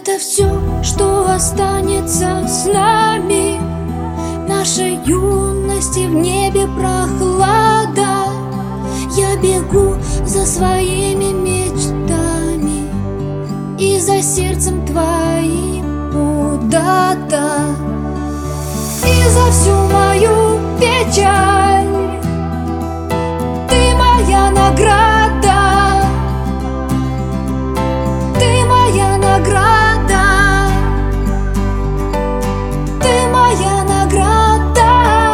Это все, что останется с нами. Нашей юности в небе прохлада. Я бегу за своими мечтами и за сердцем твоим куда-то. И за всю мою печаль ты моя награда. Ты моя награда. Ты моя награда.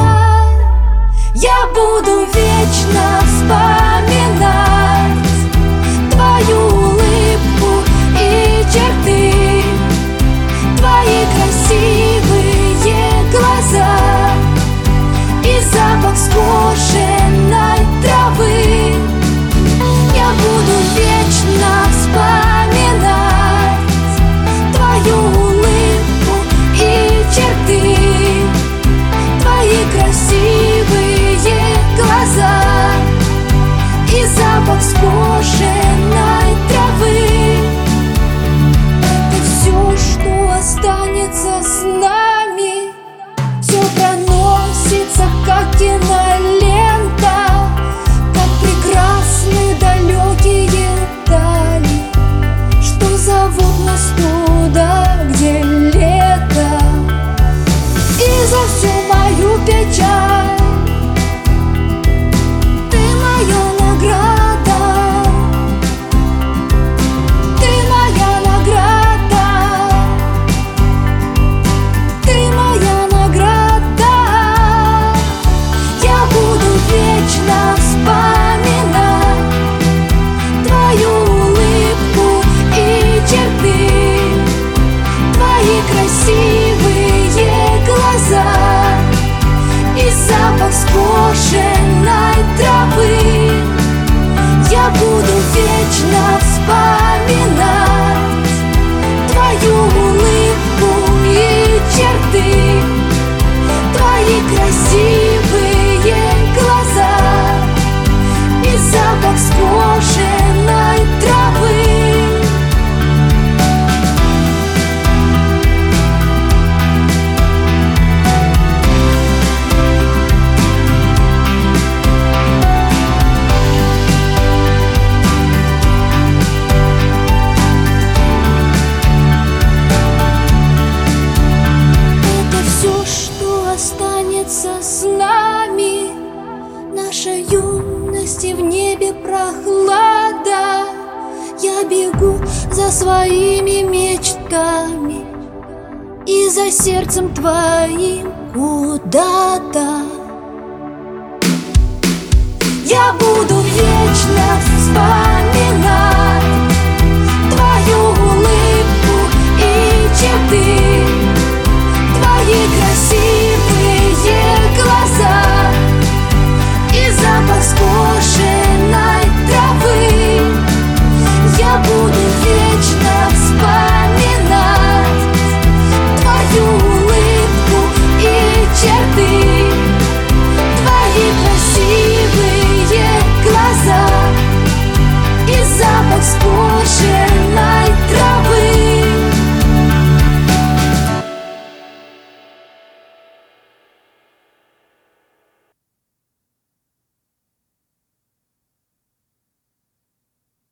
Я буду вечно вспоминать твою улыбку и черты, твои красивые глаза и запах скошенной травы. Я буду вечно вспоминать твою улыбку и черты, твои красивые глаза и запах скошенной травы. Это все, что останется с нами. Все проносится, как кинолента, как прекрасны далекие дали, что зовут нас туда, где лето. И за всю мою печаль ты моя награда. Ты моя награда. Ты моя награда. Я буду вечно вспоминать твою улыбку и черты, твои красивые глаза и запах скошенной травы. Я буду вечно вспоминать твою улыбку и черты, твои красивые глаза и запах скошенной травы. С нами нашей юности в небе прохлада. Я бегу за своими мечтами и за сердцем твоим куда-то. Я буду вечно вспоминать